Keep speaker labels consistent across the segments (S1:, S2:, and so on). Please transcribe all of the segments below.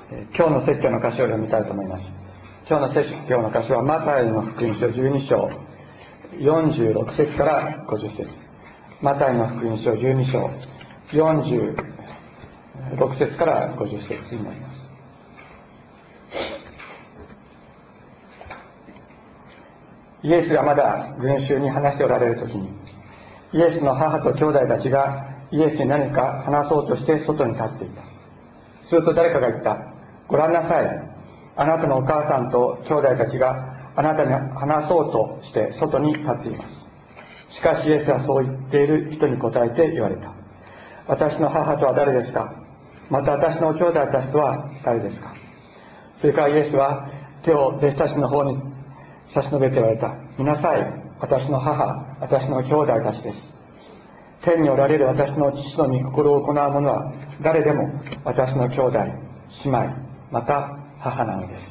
S1: 今日の説教の箇所を読みたいと思います。今日の説教の箇所はマタイの福音書12章46節から50節。マタイの福音書12章46節から50節になります。イエスがまだ群衆に話しておられる時に、イエスの母と兄弟たちがイエスに何か話そうとして外に立っていた。すると誰かが言った。ご覧なさい。あなたのお母さんと兄弟たちがあなたに話そうとして外に立っています。しかしイエスはそう言っている人に答えて言われた。私の母とは誰ですか？また私の兄弟たちとは誰ですか？それからイエスは手を弟子たちの方に差し伸べて言われた。見なさい。私の母、私の兄弟たちです。天におられる私の父の御心を行う者は誰でも私の兄弟、姉妹、また母なのです。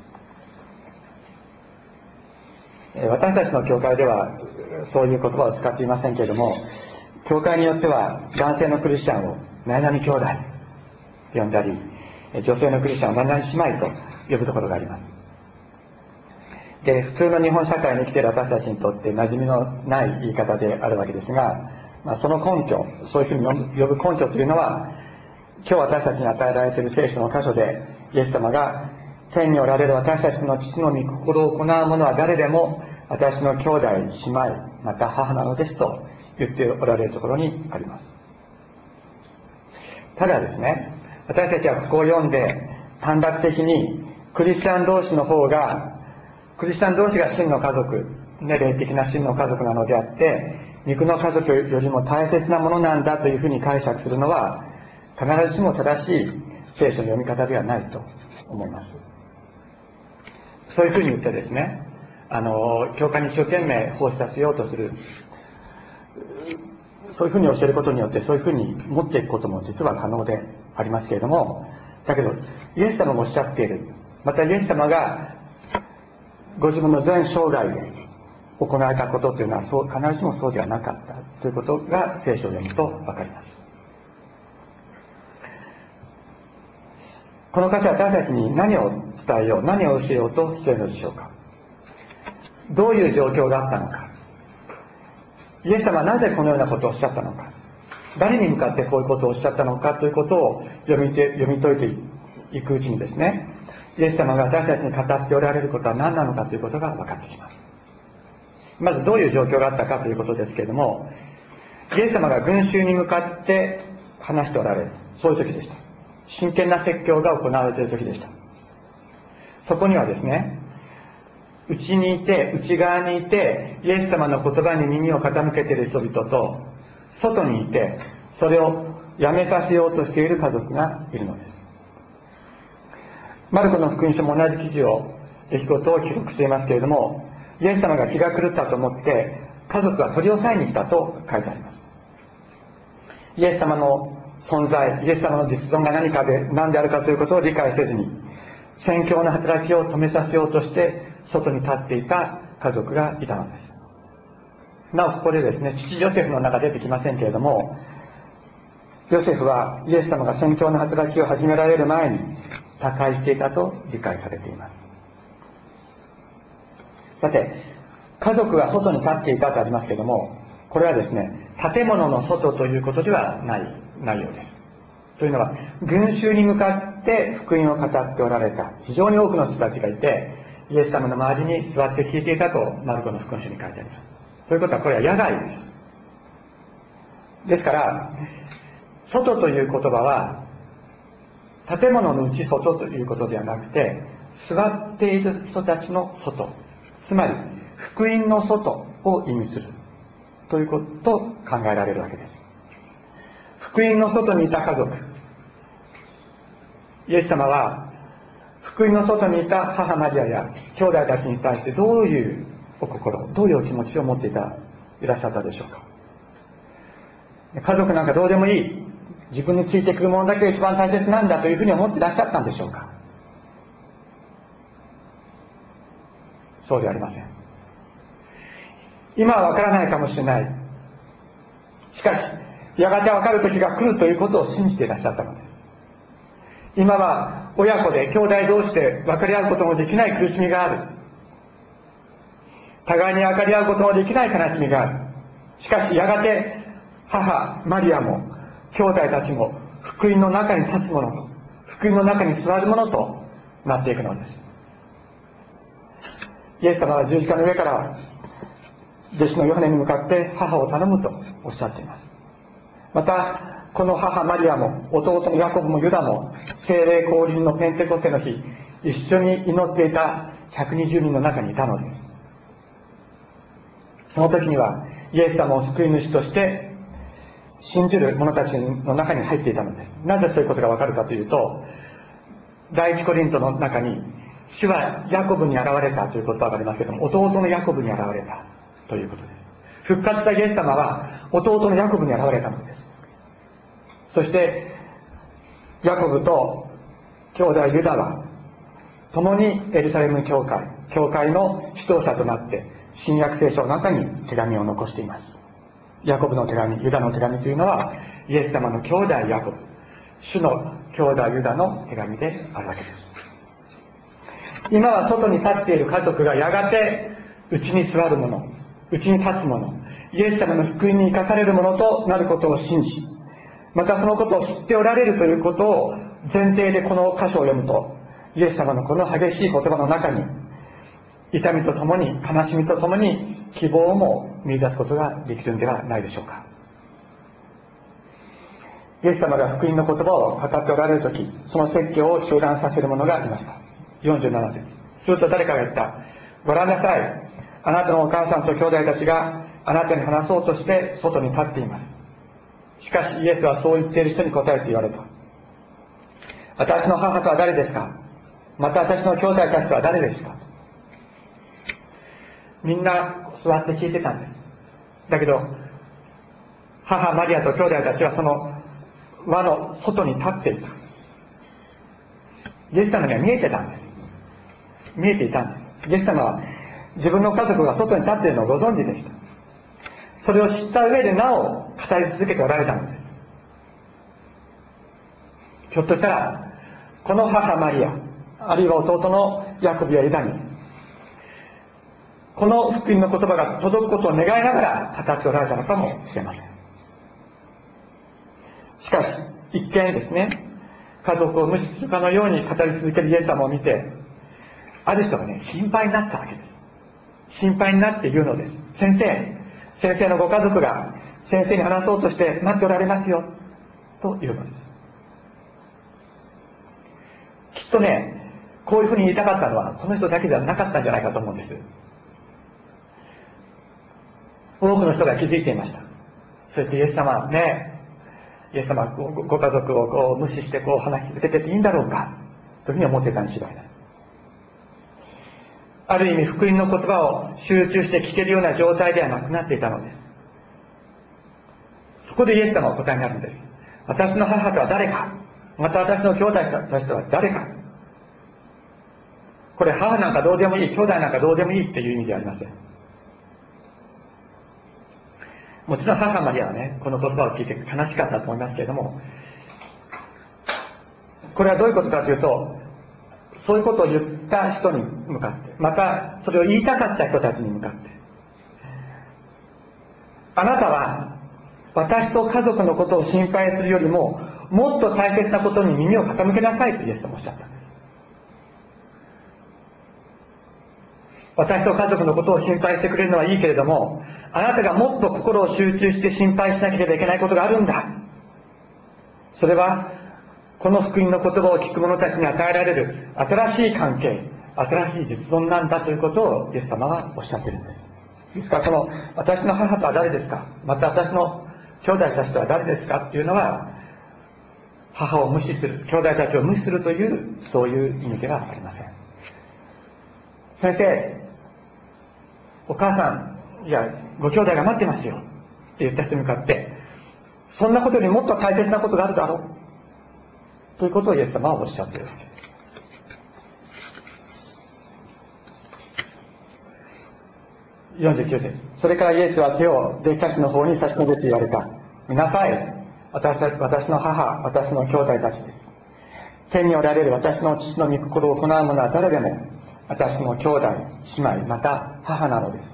S1: 私たちの教会ではそういう言葉を使っていませんけれども、教会によっては男性のクリスチャンを何々兄弟と呼んだり、女性のクリスチャンを何々姉妹と呼ぶところがあります。で、普通の日本社会に生きている私たちにとって馴染みのない言い方であるわけですが、その根拠、そういうふうに呼ぶ根拠というのは、今日私たちに与えられている聖書の箇所で、イエス様が天におられる私たちの父の御心を行う者は誰でも私の兄弟、姉妹、また母なのですと言っておられるところにあります。ただですね、私たちはここを読んで短絡的にクリスチャン同士が真の家族、霊的な真の家族なのであって、肉の家族よりも大切なものなんだというふうに解釈するのは必ずしも正しい聖書の読み方ではないと思います。そういうふうに言ってですね、教会に一生懸命奉仕させようとする、そういうふうに教えることによってそういうふうに持っていくことも実は可能でありますけれども、だけどイエス様もおっしゃっている、またイエス様がご自分の全生涯で行われたことというのは必ずしもそうではなかったということが聖書を読むと分かります。この箇所は私たちに何を伝えよう、何を教えようとしているのでしょうか。どういう状況があったのか、イエス様はなぜこのようなことをおっしゃったのか、誰に向かってこういうことをおっしゃったのかということを読み解いていくうちにですね、イエス様が私たちに語っておられることは何なのかということが分かってきます。まずどういう状況があったかということですけれども、イエス様が群衆に向かって話しておられる、そういう時でした。真剣な説教が行われている時でした。そこにはですね、内側にいてイエス様の言葉に耳を傾けている人々と、外にいてそれをやめさせようとしている家族がいるのです。マルコの福音書も同じ出来事を記録していますけれども、イエス様が気が狂ったと思って家族が取り押さえに来たと書いてあります。イエス様の存在、イエス様の実存が何であるかということを理解せずに、宣教の働きを止めさせようとして外に立っていた家族がいたのです。なおここでですね、父ヨセフの名が出てきませんけれども、ヨセフはイエス様が宣教の働きを始められる前に他界していたと理解されています。さて、家族が外に立っていたとありますけれども、これはですね、建物の外ということではないようです。というのは、群衆に向かって福音を語っておられた非常に多くの人たちがいて、イエス様の周りに座って聞いていたとマルコの福音書に書いてあります。ということはこれは野外です。ですから外という言葉は建物の内外ということではなくて、座っている人たちの外、つまり福音の外を意味するということと考えられるわけです。福音の外にいた家族、イエス様は福音の外にいた母マリアや兄弟たちに対してどういうお心、どういうお気持ちを持っていらっしゃったでしょうか。家族なんかどうでもいい、自分についてくるものだけが一番大切なんだというふうに思っていらっしゃったんでしょうか。そうではありません。今はわからないかもしれない。しかしやがてわかる時が来るということを信じていらっしゃったのです。 今は親子で兄弟同士で分かり合うこともできない苦しみがある。互いに分かり合うこともできない悲しみがある。しかしやがて母マリアも兄弟たちも福音の中に立つものと、福音の中に座るものとなっていくのです。イエス様は十字架の上から弟子のヨハネに向かって母を頼むとおっしゃっています。またこの母マリアも弟のヤコブもユダも聖霊降臨のペンテコステの日、一緒に祈っていた120人の中にいたのです。その時にはイエス様を救い主として信じる者たちの中に入っていたのです。なぜそういうことがわかるかというと、第一コリントの中に主はヤコブに現れたという言葉がありますけれども、弟のヤコブに現れたということです。復活したイエス様は弟のヤコブに現れたのです。そしてヤコブと兄弟ユダは共にエルサレム教会の指導者となって新約聖書の中に手紙を残しています。ヤコブの手紙、ユダの手紙というのはイエス様の兄弟ヤコブ、主の兄弟ユダの手紙であるわけです。今は外に立っている家族がやがて内に座る者、内に立つ者、イエス様の福音に生かされる者となることを信じ、またそのことを知っておられるということを前提でこの箇所を読むと、イエス様のこの激しい言葉の中に痛みとともに悲しみとともに希望も見出すことができるんではないでしょうか。イエス様が福音の言葉を語っておられるとき、その説教を中断させる者がいました。47節。すると誰かが言った。ご覧なさい。あなたのお母さんと兄弟たちがあなたに話そうとして外に立っています。しかしイエスはそう言っている人に答えて言われた。私の母とは誰ですか？また私の兄弟たちとは誰ですか？みんな座って聞いてたんです。だけど母マリアと兄弟たちはその輪の外に立っていた。イエス様には見えてたんです。見えていたんです。イエス様は自分の家族が外に立っているのをご存知でした。それを知った上でなお語り続けておられたのです。ひょっとしたらこの母マリア、あるいは弟のヤコブやユダにこの福音の言葉が届くことを願いながら語っておられたのかもしれません。しかし一見ですね、家族を無視するかのように語り続けるイエス様を見て、ある人がね、心配になったわけです。心配になって言うのです。先生のご家族が先生に話そうとして待っておられますよと言うのです。きっとね、こういうふうに言いたかったのはこの人だけじゃなかったんじゃないかと思うんです。多くの人が気づいていました。そしてイエス様はね、イエス様はご家族をこう無視してこう話し続けてていいんだろうかというふうに思っていたに違いない。ある意味福音の言葉を集中して聞けるような状態ではなくなっていたのです。そこでイエス様はお答えになるんです。私の母とは誰か、また私の兄弟たちとは誰か。これ母なんかどうでもいい、兄弟なんかどうでもいいっていう意味ではありません。もちろん母マリアはね、この言葉を聞いて悲しかったと思いますけれども、これはどういうことかというと、そういうことを言った人に向かって、またそれを言いたかった人たちに向かって、あなたは私と家族のことを心配するよりももっと大切なことに耳を傾けなさいとイエス様おっしゃったんです。私と家族のことを心配してくれるのはいいけれども、あなたがもっと心を集中して心配しなければいけないことがあるんだ。それはこの福音の言葉を聞く者たちに与えられる新しい関係、新しい実存なんだということをイエス様はおっしゃっているんです。ですからこの私の母とは誰ですか、また私の兄弟たちとは誰ですかっていうのは、母を無視する、兄弟たちを無視するというそういう意味ではありません。先生、お母さん、いやご兄弟が待ってますよって言った人に向かって、そんなことよりもっと大切なことがあるだろうということをイエス様はおっしゃっているわけです。49節。それからイエスは手を弟子たちの方に差し伸べて言われた。見なさい。私の母、私の兄弟たちです。 天におられる私の父の御心を行う者は誰でも私の兄弟、姉妹、また母なのです。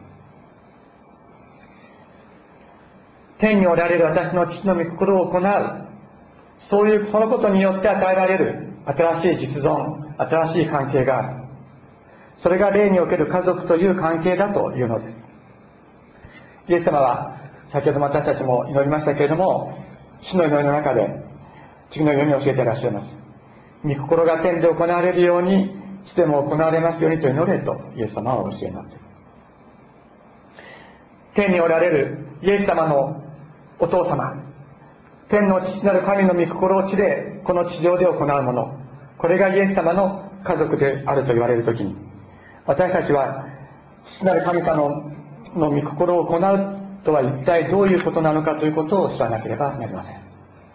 S1: 天におられる私の父の御心を行う、そのことによって与えられる新しい実存、新しい関係がある。それが霊における家族という関係だというのです。イエス様は先ほど私たちも祈りましたけれども、主の祈りの中で次のように教えていらっしゃいます。御心が天で行われるように地でも行われますようにと祈れとイエス様はお教えになっている。天におられるイエス様のお父様、天の父なる神の御心を地でこの地上で行うもの、これがイエス様の家族であると言われるときに、私たちは父なる神様の御心を行うとは一体どういうことなのかということを知らなければなりません。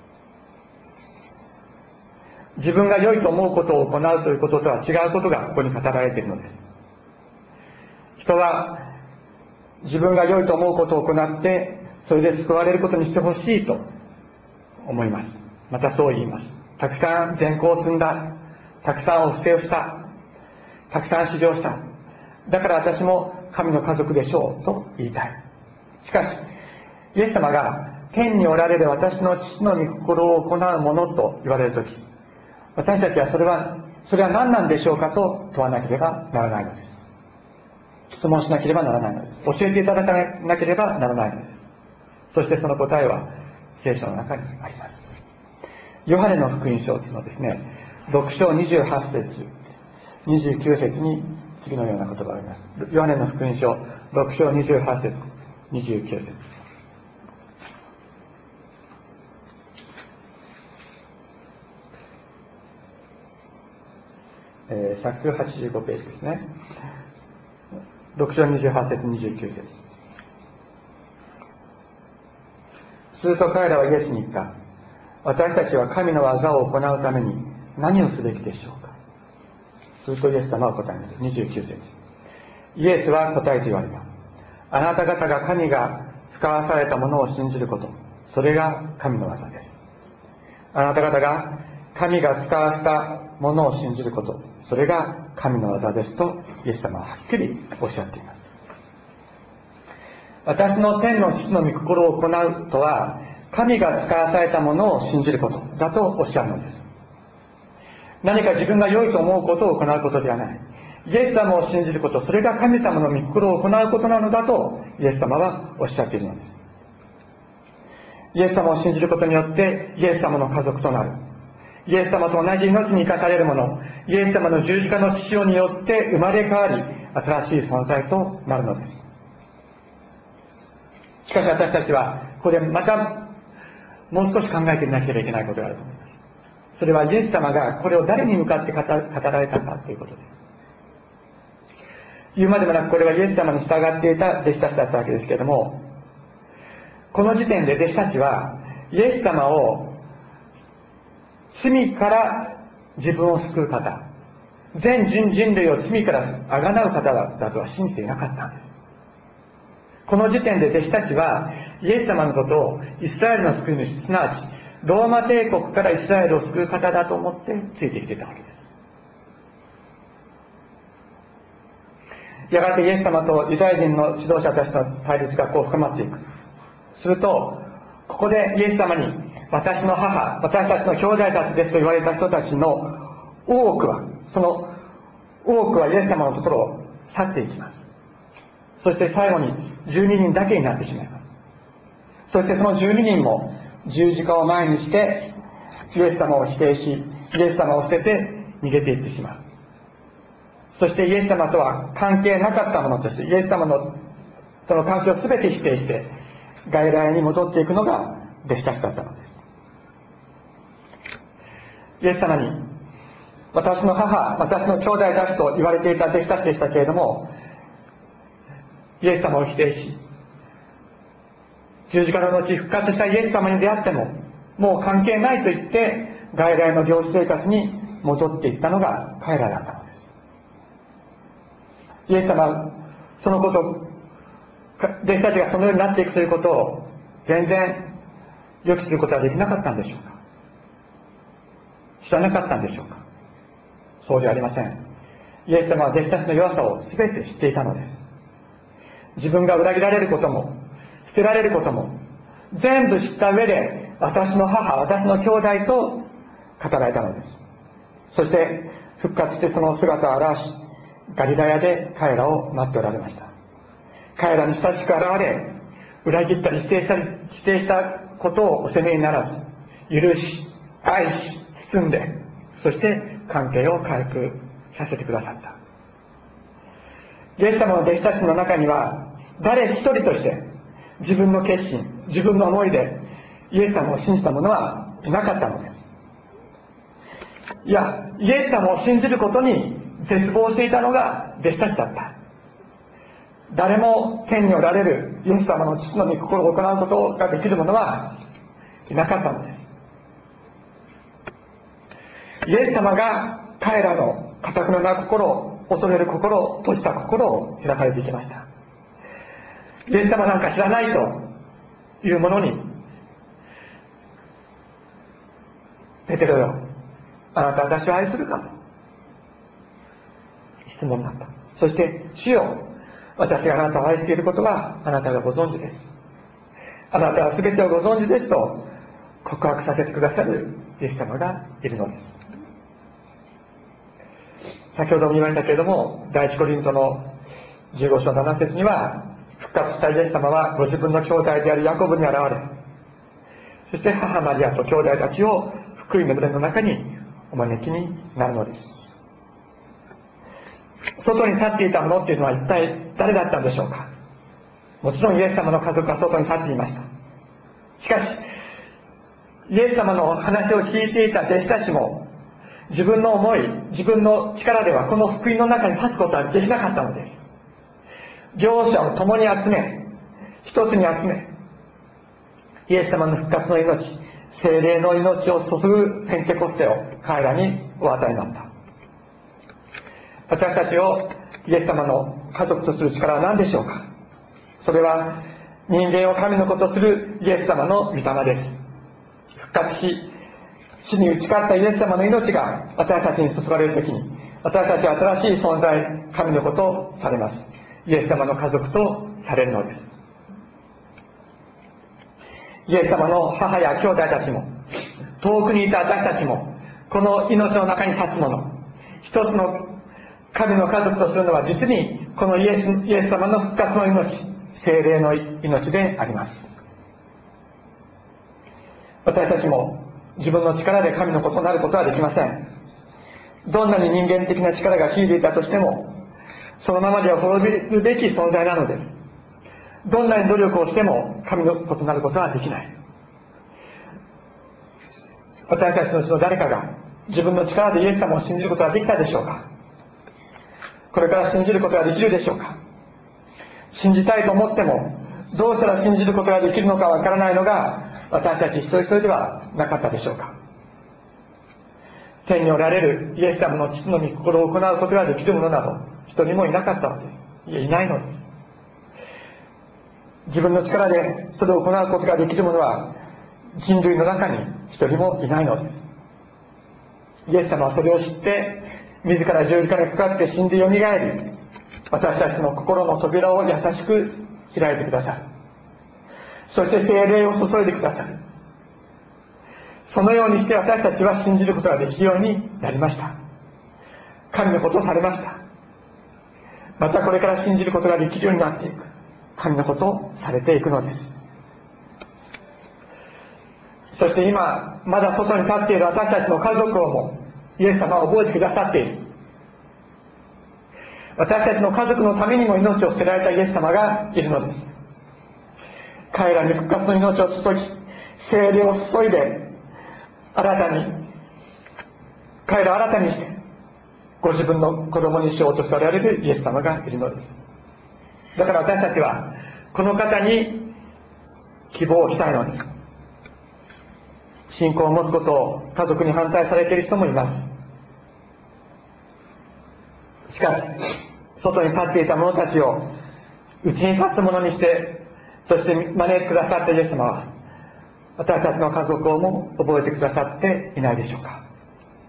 S1: 自分が良いと思うことを行うということとは違うことがここに語られているのです。人は自分が良いと思うことを行ってそれで救われることにしてほしいと思います。またそう言います。たくさん善行を積んだ、たくさんお布施をした、たくさん修行した、だから私も神の家族でしょうと言いたい。しかしイエス様が天におられる私の父の御心を行うものと言われるとき、私たちはそれは何なんでしょうかと問わなければならないのです。質問しなければならないのです。教えていただかなければならないのです。そしてその答えは聖書の中にあります。ヨハネの福音書のですね、6章28節29節に次のような言葉があります。ヨハネの福音書6章28節29節、185ページですね。6章28節29節。すると彼らはイエスに言った。私たちは神の技を行うために何をすべきでしょうか。するとイエス様は答えます。29節。イエスは答えて言われた。あなた方が神が使わされたものを信じること、それが神の技です。あなた方が神が使わしたものを信じること、それが神の技ですとイエス様ははっきりおっしゃっています。私の天の父の御心を行うとは、神が使わされたものを信じることだとおっしゃるのです。何か自分が良いと思うことを行うことではない。イエス様を信じること、それが神様の御心を行うことなのだとイエス様はおっしゃっているのです。イエス様を信じることによってイエス様の家族となる。イエス様と同じ命に生かされるもの、イエス様の十字架の血潮によって生まれ変わり、新しい存在となるのです。しかし私たちはここでまたもう少し考えてみなければいけないことがあると思います。それはイエス様がこれを誰に向かって語られたかということです。言うまでもなくこれはイエス様に従っていた弟子たちだったわけですけれども、この時点で弟子たちはイエス様を罪から自分を救う方、全人類を罪からあがなう方だとは信じていなかったんです。この時点で弟子たちはイエス様のことをイスラエルの救い主、すなわちローマ帝国からイスラエルを救う方だと思ってついてきていたわけです。やがてイエス様とユダヤ人の指導者たちの対立が深まっていく。するとここでイエス様に私の母、私たちの兄弟たちですと言われた人たちの多くはイエス様のところを去っていきます。そして最後に12人だけになってしまいます。そしてその12人も十字架を前にしてイエス様を否定し、イエス様を捨てて逃げていってしまう。そしてイエス様とは関係なかったものとして、イエス様のその関係を全て否定して外来に戻っていくのが弟子たちだったのです。イエス様に私の母、私の兄弟たちと言われていた弟子たちでしたけれども、イエス様を否定し、十字架の後復活したイエス様に出会ってももう関係ないと言って外来の領主生活に戻っていったのが彼らだったのです。イエス様はそのことを、弟子たちがそのようになっていくということを全然予期することはできなかったんでしょうか。 知らなかったんでしょうか。そうではありません。イエス様は弟子たちの弱さを全て知っていたのです。自分が裏切られることも捨てられることも全部知った上で、私の母、私の兄弟と語られたのです。そして復活してその姿を現し、ガリラヤで彼らを待っておられました。彼らに親しく現れ、裏切ったり否定したことをお責めにならず、許し、愛し、包んで、そして関係を回復させてくださった。イエス様の弟子たちの中には、誰一人として自分の決心、自分の思いでイエス様を信じた者はいなかったのです。いや、イエス様を信じることに絶望していたのが弟子たちだった。誰も天におられるイエス様の父の御心を行うことができる者はいなかったのです。イエス様が彼らの堅くな心、恐れる心、閉じた心を開かれていきました。イエス様なんか知らないというものに、ペテロよ、あなたは私を愛するかと質問になった。そして主よ、私があなたを愛していることはあなたがご存知です。あなたは全てをご存知ですと告白させてくださるイエス様がいるのです。先ほども言いましたけれども、第一コリントの15章7節には、復活したイエス様はご自分の兄弟であるヤコブに現れ、そして母マリアと兄弟たちを福音の群れの中にお招きになるのです。外に立っていた者っていうのは一体誰だったんでしょうか。もちろんイエス様の家族は外に立っていました。しかしイエス様の話を聞いていた弟子たちも、自分の思い、自分の力ではこの福音の中に立つことはできなかったのです。両者を共に集め、一つに集め、イエス様の復活の命、聖霊の命を注ぐペンテコステを彼らにお与えになった。私たちをイエス様の家族とする力は何でしょうか。それは人間を神の子とするイエス様の御霊です。復活し、死に打ち勝ったイエス様の命が私たちに注がれるときに、私たちは新しい存在、神の子とされます。イエス様の家族とされるのです。イエス様の母や兄弟たちも、遠くにいた私たちも、この命の中に立つもの、一つの神の家族とするのは、実にこのイエス様の復活の命、聖霊の命であります。私たちも自分の力で神の子となることはできません。どんなに人間的な力が秀でていたとしても、そのままでは滅びるべき存在なのです。どんなに努力をしても神の子となることはできない。私たちのうちの誰かが自分の力でイエス様を信じることができたでしょうか。これから信じることができるでしょうか。信じたいと思っても、どうしたら信じることができるのかわからないのが私たち一人一人ではなかったでしょうか。天におられるイエス様の父の御心を行うことができる者など一人もいなかったのです。いや、いないのです。自分の力でそれを行うことができる者は人類の中に一人もいないのです。イエス様はそれを知って自ら十字架にかかって死んでよみがえり、私たちの心の扉を優しく開いてくださる。そして聖霊を注いでくださる。そのようにして私たちは信じることができるようになりました。神のことをされました。またこれから信じることができるようになっていく、神のことをされていくのです。そして今まだ外に立っている私たちの家族をもイエス様は覚えてくださっている。私たちの家族のためにも命を捨てられたイエス様がいるのです。彼らに復活の命を注ぎ、聖霊を注いで彼らを新たにしてご自分の子供にしようとされるイエス様がいるのです。だから私たちはこの方に希望を置きたいのです。信仰を持つことを家族に反対されている人もいます。しかし外に立っていた者たちを内に立つ者にしてそして招いてくださったイエス様は、私たちの家族をも覚えてくださっていないでしょうか。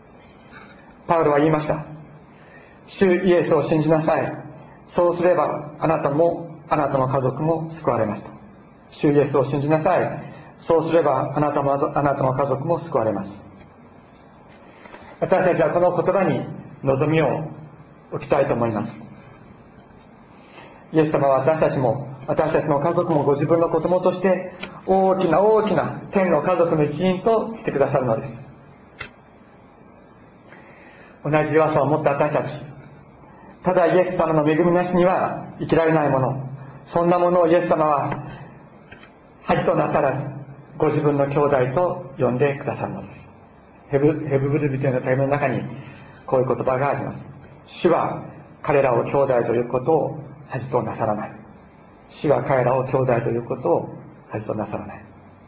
S1: パウロは言いました。主イエスを信じなさい。そうすればあなたもあなたの家族も救われますと。主イエスを信じなさい。そうすればあなたもあなたの家族も救われます。私たちはこの言葉に望みを置きたいと思います。イエス様は私たちの家族もご自分の子供として大きな大きな天の家族の一員としてくださるのです。同じ弱さを持った私たち、ただイエス様の恵みなしには生きられないもの、そんなものをイエス様は恥となさらずご自分の兄弟と呼んでくださるのです。ヘブル人への手紙の中にこういう言葉があります。主は彼らを兄弟ということを恥となさらない。主は彼らを兄弟ということを恥となさらない。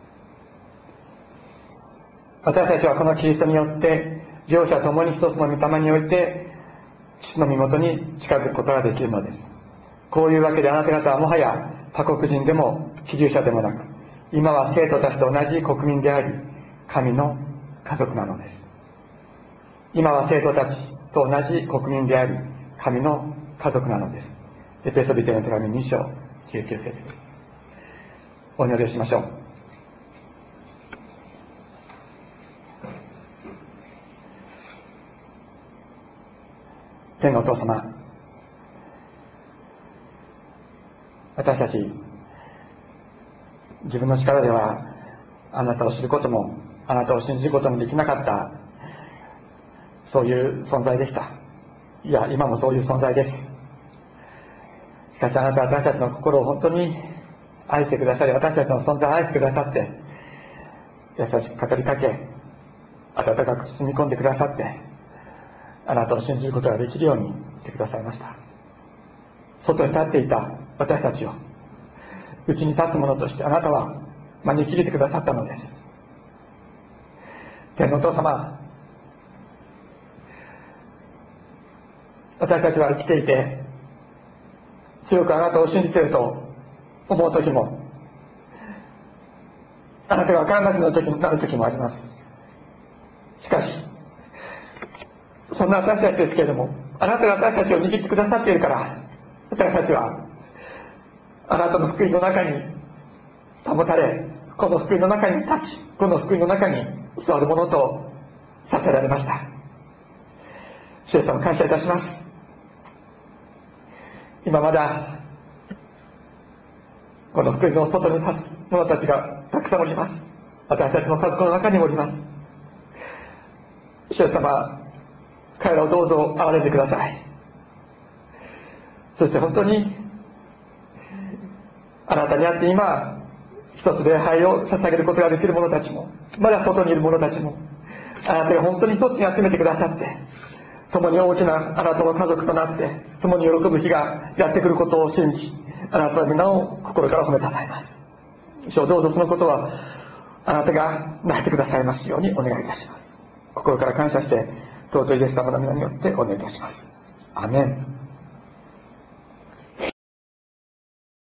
S1: 私たちはこのキリストによって両者ともに一つの御霊において父の身元に近づくことができるのです。こういうわけであなた方はもはや他国人でも寄留者でもなく、今は生徒たちと同じ国民であり神の家族なのです。今は生徒たちと同じ国民であり神の家族なのです。エペソビテの手紙2章19節です。お祈りをしましょう。天のお父様、私たち自分の力ではあなたを知ることもあなたを信じることもできなかった、そういう存在でした。いや、今もそういう存在です。しかしあなたは私たちの心を本当に愛してくださり、私たちの存在を愛してくださって、優しく語りかけ、温かく包み込んでくださって、あなたを信じることができるようにしてくださいました。外に立っていた私たちを内に立つ者としてあなたは招き入れてくださったのです。天のお父様、私たちは生きていて強くあなたを信じていると思う時も、あなたが分からなくなる時もあります。しかしそんな私たちですけれども、あなたが私たちを握ってくださっているから、私たちはあなたの福音の中に保たれ、この福音の中に立ち、この福音の中に座るものとさせられました。主イエス様、感謝いたします。今まだこの福音の外に立つ者たちがたくさんおります。私たちの家族の中にもおります。主イエス様、彼らをどうぞ憐れんでください。そして本当にあなたにあって今一つ礼拝を捧げることができる者たちも、まだ外にいる者たちも、あなたが本当に一つに集めてくださって、共に大きなあなたの家族となって共に喜ぶ日がやってくることを信じ、あなたの皆を心から褒めたたえます。主をどうぞそのことはあなたがなしてくださいますようにお願いいたします。心から感謝して尊いイエス様の皆によってお願いいたします。アメン。